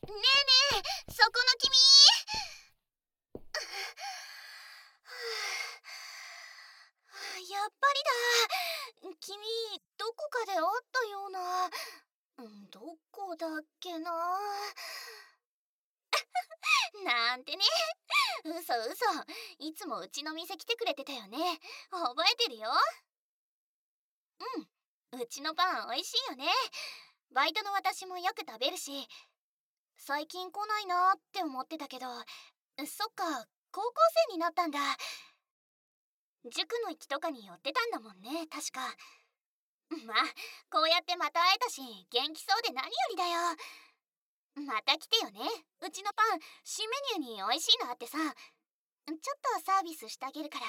ねえ、そこの君。やっぱりだ。君、どこかで会ったような。どこだっけな。なんてね。嘘嘘。いつもうちの店来てくれてたよね。覚えてるよ。うちのパン美味しいよね。バイトの私もよく食べるし。最近来ないなって思ってたけど、そっか、高校生になったんだ。塾の行きとかに寄ってたんだもんね、確か。まあ、こうやってまた会えたし、元気そうで何よりだよ。また来てよね。うちのパン、新メニューに美味しいのあってさ、ちょっとサービスしてあげるから。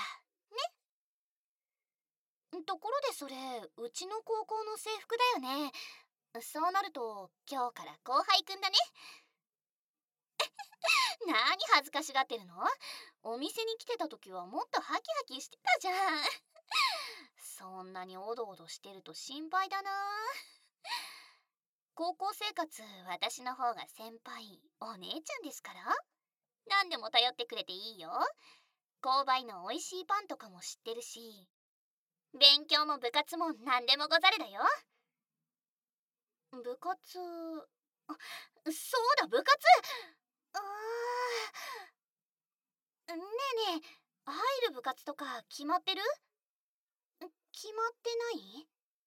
ね。ところでそれ、うちの高校の制服だよね。そうなると、今日から後輩くんだね。何恥ずかしがってるの？お店に来てた時はもっとハキハキしてたじゃん。そんなにおどおどしてると心配だな。高校生活、私の方が先輩、お姉ちゃんですから。何でも頼ってくれていいよ。購買の美味しいパンとかも知ってるし、勉強も部活も何でもござるだよ。部活、そうだ、部活。あねえねえ、入る部活とか決まってる？決まってない？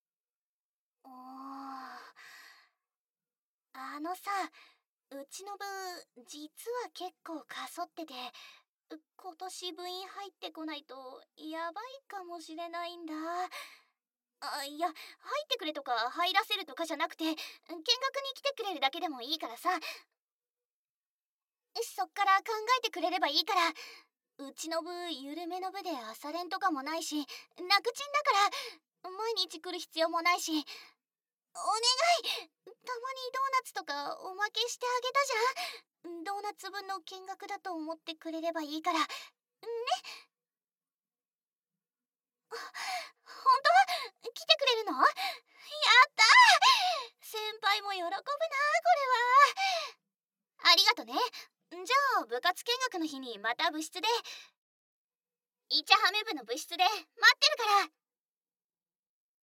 さ、うちの部、実は結構かそってて、今年部員入ってこないとやばいかもしれないんだ。いや、入ってくれとか入らせるとかじゃなくて、見学に来てくれるだけでもいいからさ。そっから考えてくれればいいから。うちの部、緩めの部で朝練とかもないし、楽ちんだから、毎日来る必要もないし、お願い、たまにドーナツとかおまけしてあげたじゃん。ドーナツ分の見学だと思ってくれればいいから。ね。本当？来てくれるの？やったー！先輩も喜ぶな、これは。ありがとね。じゃあ部活見学の日にまた部室で、イチャハメ部の部室で待ってるから。